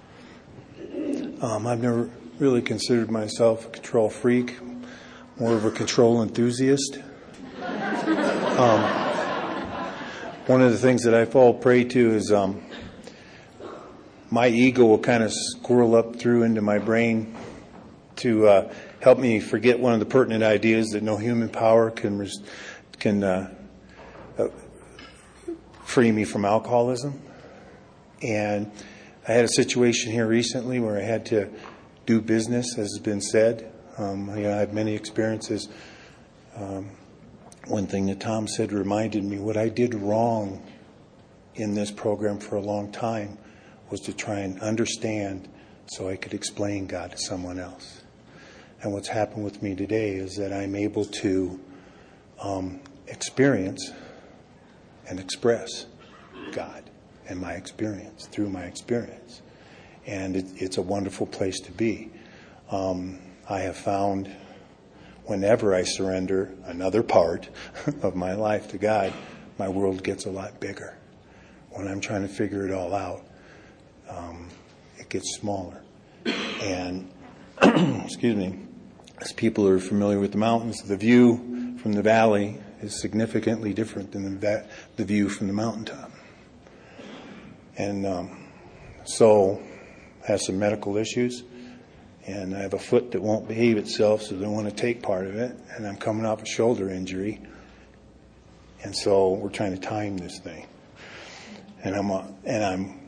Um, I've never really considered myself a control freak, more of a control enthusiast. Um, one of the things that I fall prey to is um, my ego will kind of squirrel up through into my brain to uh, help me forget one of the pertinent ideas that no human power can res- can uh, uh, free me from alcoholism. And I had a situation here recently where I had to do business, as has been said. Um, you know, I have many experiences. Um, one thing that Tom said reminded me what I did wrong in this program for a long time was to try and understand so I could explain God to someone else. And what's happened with me today is that I'm able to um, experience and express God and my experience through my experience. And it, it's a wonderful place to be. Um, I have found whenever I surrender another part of my life to God, my world gets a lot bigger. When I'm trying to figure it all out, um, it gets smaller. And, excuse me, as people are familiar with the mountains, the view from the valley is significantly different than the, va- the view from the mountaintop. And um, so I have some medical issues, and I have a foot that won't behave itself, so they don't want to take part of it, and I'm coming off a shoulder injury, and so we're trying to time this thing. And I'm uh, and I'm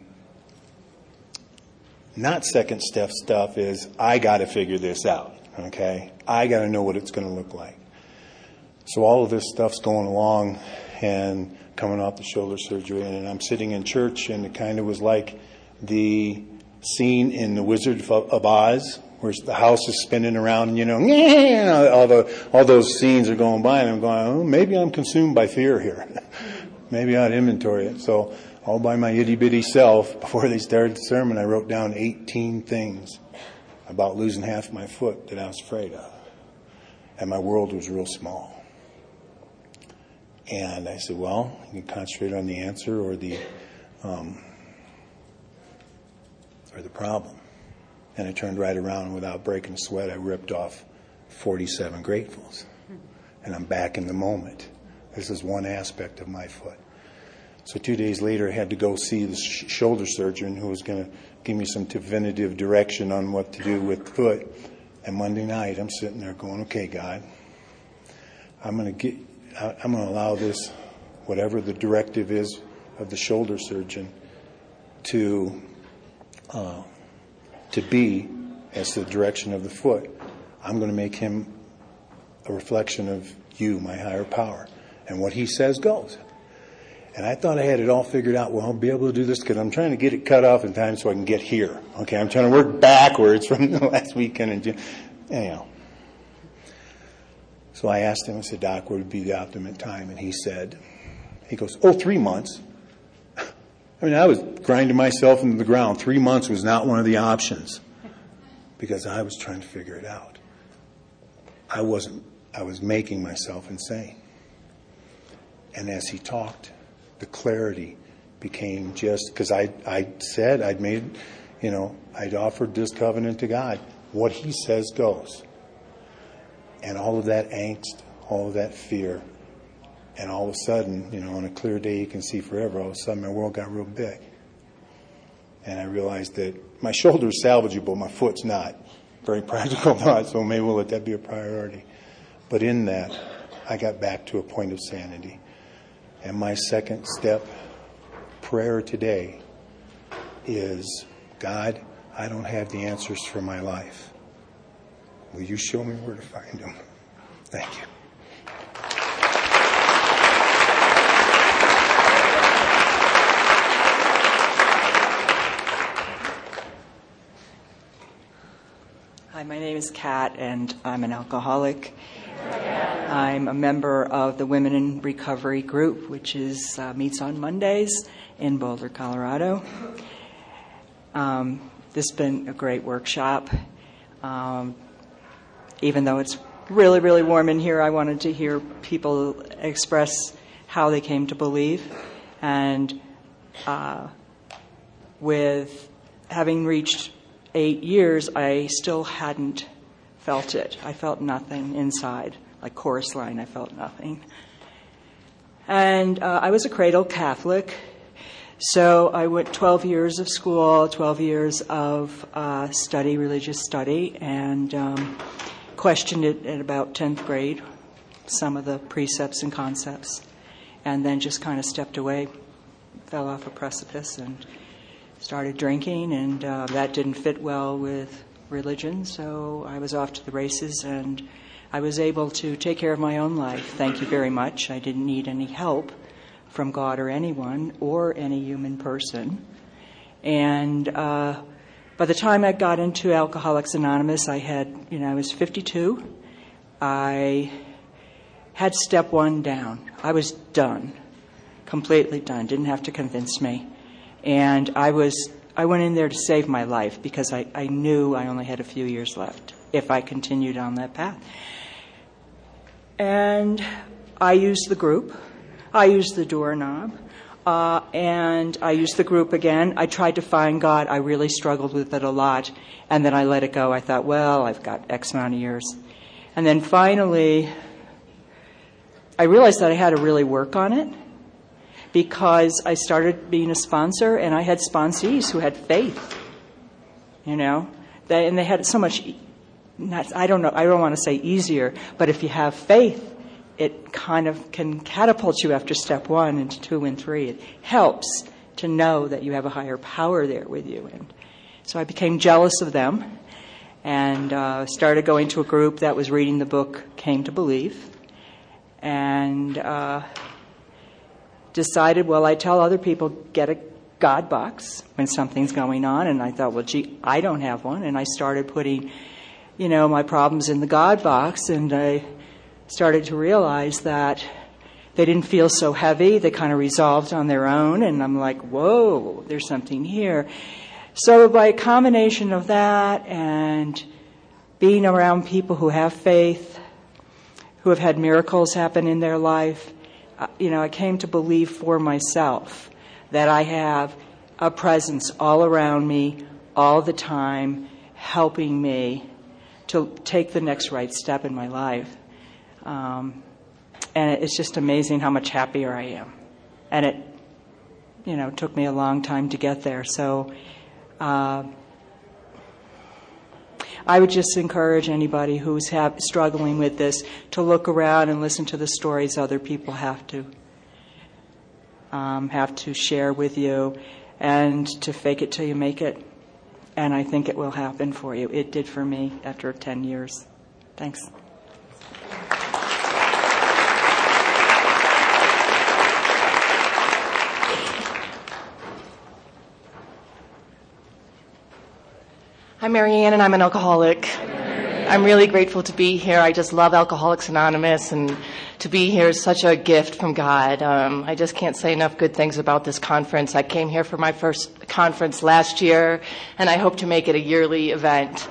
not second step stuff is I got to figure this out, okay? I got to know what it's going to look like. So all of this stuff's going along and coming off the shoulder surgery, and I'm sitting in church, and it kind of was like the scene in The Wizard of Oz, where the house is spinning around, and you know, all the all those scenes are going by, and I'm going, oh, maybe I'm consumed by fear here. Maybe I ought to inventory it. So all by my itty-bitty self, before they started the sermon, I wrote down eighteen things about losing half my foot that I was afraid of. And my world was real small. And I said, well, you can concentrate on the answer or the um, or the problem. And I turned right around, and without breaking a sweat, I ripped off forty-seven gratefuls. And I'm back in the moment. This is one aspect of my foot. So two days later, I had to go see the sh- shoulder surgeon who was going to give me some definitive direction on what to do with the foot. And Monday night, I'm sitting there going, okay, God, I'm going to get, I'm going to allow this, whatever the directive is of the shoulder surgeon, to uh, to be as the direction of the foot. I'm going to make him a reflection of you, my higher power. And what he says goes. And I thought I had it all figured out. Well, I'll be able to do this because I'm trying to get it cut off in time so I can get here. Okay, I'm trying to work backwards from the last weekend. And anyhow. So I asked him, I said, Doc, what would be the optimum time? And he said, he goes, oh, three months. I mean, I was grinding myself into the ground. Three months was not one of the options because I was trying to figure it out. I wasn't, I was making myself insane. And as he talked, the clarity became just, because I, I said, I'd made, you know, I'd offered this covenant to God. What he says goes. And all of that angst, all of that fear, and all of a sudden, you know, on a clear day you can see forever, all of a sudden my world got real big. And I realized that my shoulder is salvageable, my foot's not. Very practical thought, so maybe we'll let that be a priority. But in that, I got back to a point of sanity. And my second step prayer today is, God, I don't have the answers for my life. Will you show me where to find them? Thank you. Hi, my name is Kat, and I'm an alcoholic. I'm a member of the Women in Recovery group, which is uh, meets on Mondays in Boulder, Colorado. Um, this has been a great workshop. Um, even though it's really, really warm in here, I wanted to hear people express how they came to believe. And uh, with having reached eight years, I still hadn't felt it. I felt nothing inside. Like chorus line, I felt nothing. And uh, I was a cradle Catholic, So I went twelve years of school, twelve years of uh, study, religious study, and um, questioned it at about tenth grade, some of the precepts and concepts, and then just kind of stepped away, fell off a precipice, and started drinking, and uh, that didn't fit well with religion, so I was off to the races, and I was able to take care of my own life. Thank you very much. I didn't need any help from God or anyone or any human person. And uh, by the time I got into Alcoholics Anonymous, I had, you know, I was fifty-two. I had step one down. I was done, completely done. Didn't have to convince me. And I was, I went in there to save my life because I, I knew I only had a few years left if I continued on that path. And I used the group. I used the doorknob. Uh, and I used the group again. I tried to find God. I really struggled with it a lot. And then I let it go. I thought, well, I've got X amount of years. And then finally, I realized that I had to really work on it because I started being a sponsor, and I had sponsees who had faith, you know. They, and they had so much, not, I don't know, I don't want to say easier, but if you have faith, it kind of can catapult you after step one into two and three. It helps to know that you have a higher power there with you. And so I became jealous of them and uh, started going to a group that was reading the book Came to Believe, and uh, decided, well, I tell other people, get a God box when something's going on. And I thought, well, gee, I don't have one. And I started putting, you know, my problems in the God box, and I started to realize that they didn't feel so heavy. They kind of resolved on their own. And I'm like, whoa, there's something here. So by a combination of that and being around people who have faith, who have had miracles happen in their life, uh, you know, I came to believe for myself that I have a presence all around me all the time, helping me to take the next right step in my life. Um, and it's just amazing how much happier I am. And it, you know, took me a long time to get there. So uh, I would just encourage anybody who's have, struggling with this to look around and listen to the stories other people have to um, have to share with you, and to fake it till you make it. And I think it will happen for you. It did for me after ten years. Thanks. I'm Marianne, and I'm an alcoholic. I'm really grateful to be here. I just love Alcoholics Anonymous, and to be here is such a gift from God. Um, I just can't say enough good things about this conference. I came here for my first conference last year, and I hope to make it a yearly event.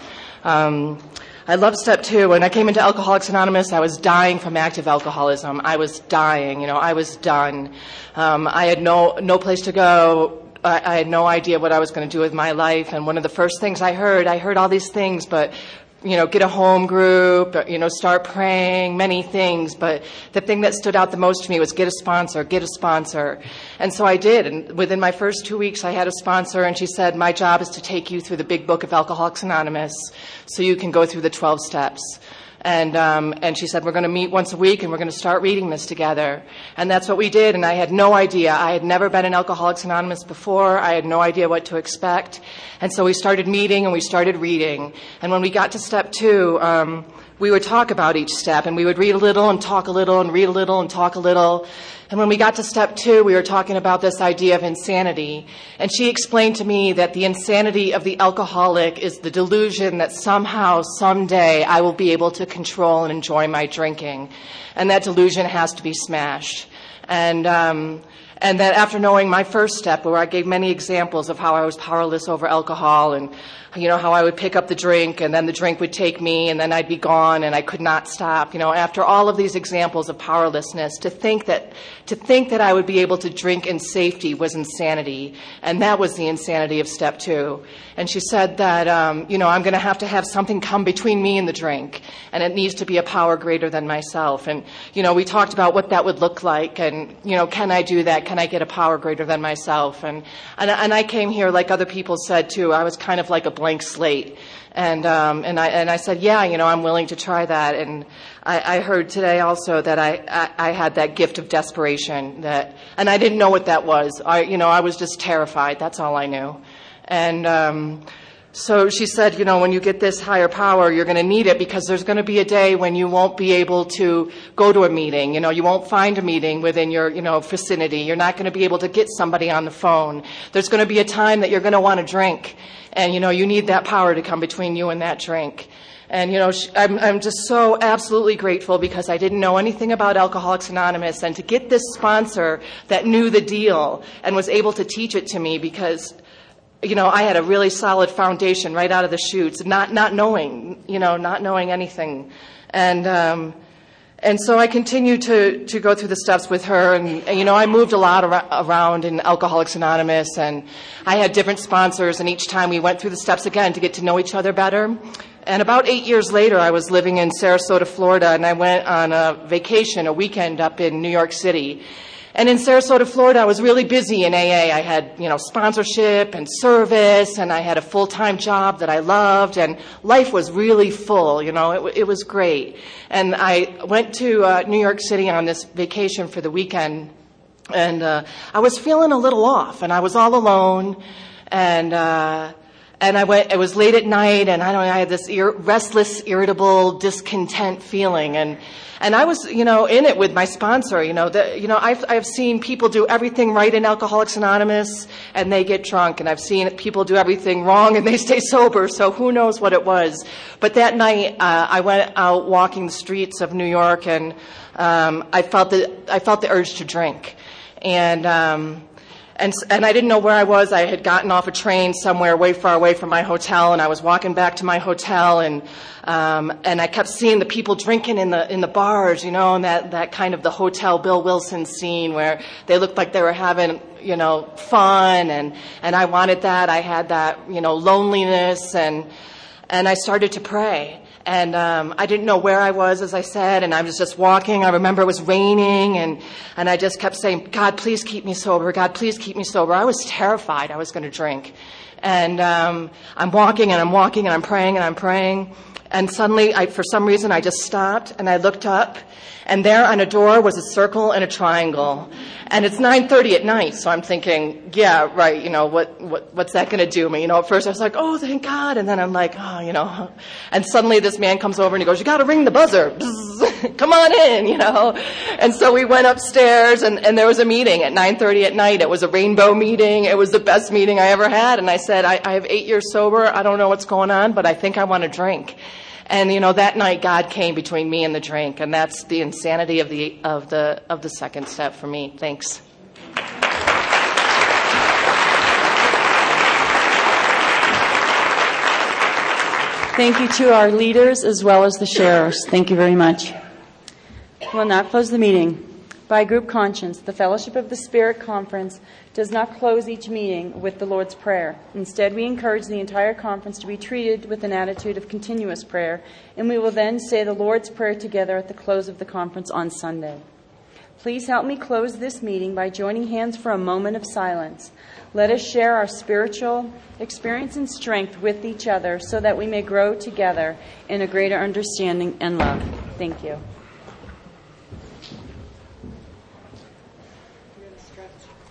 Um, I love step two. When I came into Alcoholics Anonymous, I was dying from active alcoholism. I was dying, you know, I was done. Um, I had no, no place to go. I, I had no idea what I was going to do with my life. And one of the first things I heard, I heard all these things, but, you know, get a home group, you know, start praying, many things. But the thing that stood out the most to me was get a sponsor, get a sponsor. And so I did. And within my first two weeks, I had a sponsor, and she said, my job is to take you through the big book of Alcoholics Anonymous so you can go through the twelve steps. And um, and she said, we're going to meet once a week, and we're going to start reading this together. And that's what we did, and I had no idea. I had never been in Alcoholics Anonymous before. I had no idea what to expect. And so we started meeting, and we started reading. And when we got to step two, um, we would talk about each step, and we would read a little and talk a little and read a little and talk a little. And when we got to step two, we were talking about this idea of insanity. And she explained to me that the insanity of the alcoholic is the delusion that somehow, someday, I will be able to control and enjoy my drinking. And that delusion has to be smashed. And, um, and that after knowing my first step, where I gave many examples of how I was powerless over alcohol, and you know, how I would pick up the drink, and then the drink would take me, and then I'd be gone, and I could not stop. You know, after all of these examples of powerlessness, to think that to think that I would be able to drink in safety was insanity, and that was the insanity of step two. And she said that, um, you know, I'm going to have to have something come between me and the drink, and it needs to be a power greater than myself. And you know, we talked about what that would look like, and you know, can I do that? can I get a power greater than myself? And, and, and I came here, like other people said too, I was kind of like a blank slate. And, um, and I, and I said, yeah, you know, I'm willing to try that. And I, I heard today also that I, I, I had that gift of desperation that, and I didn't know what that was. I, you know, I was just terrified. That's all I knew. And, um, so she said, you know, when you get this higher power, you're going to need it because there's going to be a day when you won't be able to go to a meeting. You know, you won't find a meeting within your, you know, vicinity. You're not going to be able to get somebody on the phone. There's going to be a time that you're going to want to drink. And, you know, you need that power to come between you and that drink. And, you know, I'm, I'm just so absolutely grateful because I didn't know anything about Alcoholics Anonymous. And to get this sponsor that knew the deal and was able to teach it to me because, you know, I had a really solid foundation right out of the chutes, not not knowing, you know, not knowing anything. And um, and so I continued to, to go through the steps with her. And, and, you know, I moved a lot ar- around in Alcoholics Anonymous. And I had different sponsors. And each time we went through the steps again to get to know each other better. And about eight years later, I was living in Sarasota, Florida. And I went on a vacation, a weekend up in New York City. And in Sarasota, Florida, I was really busy in A A. I had, you know, sponsorship and service, and I had a full-time job that I loved, and life was really full, you know, it, it was great. And I went to uh, New York City on this vacation for the weekend, and uh, I was feeling a little off, and I was all alone, and uh, and I went, it was late at night, and I don't know, I had this ir- restless, irritable, discontent feeling, and And I was, you know, in it with my sponsor, you know, the, you know, I've, I've seen people do everything right in Alcoholics Anonymous and they get drunk. And I've seen people do everything wrong and they stay sober. So who knows what it was. But that night, uh, I went out walking the streets of New York and, um, I felt the, I felt the urge to drink. And, um, And, and I didn't know where I was. I had gotten off a train somewhere way far away from my hotel, and I was walking back to my hotel, and um, and I kept seeing the people drinking in the in the bars, you know, and that that kind of the Hotel Bill Wilson scene where they looked like they were having, you know, fun, and and I wanted that. I had that, you know, loneliness, and and I started to pray. And um, I didn't know where I was, as I said, and I was just walking. I remember it was raining, and, and I just kept saying, God, please keep me sober. God, please keep me sober. I was terrified I was going to drink. And um, I'm walking, and I'm walking, and I'm praying, and I'm praying. And suddenly, I, for some reason, I just stopped, and I looked up, and there on a door was a circle and a triangle. And it's nine thirty at night, so I'm thinking, yeah, right, you know, what, what what's that going to do me? You know, at first I was like, oh, thank God. And then I'm like, oh, you know. And suddenly this man comes over and he goes, you got to ring the buzzer. Bzz, come on in, you know. And so we went upstairs, and, and there was a meeting at nine thirty at night. It was a rainbow meeting. It was the best meeting I ever had. And I said, I, I have eight years sober. I don't know what's going on, but I think I want to drink. And, you know, that night God came between me and the drink, and that's the insanity of the of the of the second step for me. Thanks. Thank you to our leaders as well as the sharers. Thank you very much. We'll now close the meeting. By group conscience, the Fellowship of the Spirit Conference does not close each meeting with the Lord's Prayer. Instead, we encourage the entire conference to be treated with an attitude of continuous prayer, and we will then say the Lord's Prayer together at the close of the conference on Sunday. Please help me close this meeting by joining hands for a moment of silence. Let us share our spiritual experience and strength with each other so that we may grow together in a greater understanding and love. Thank you.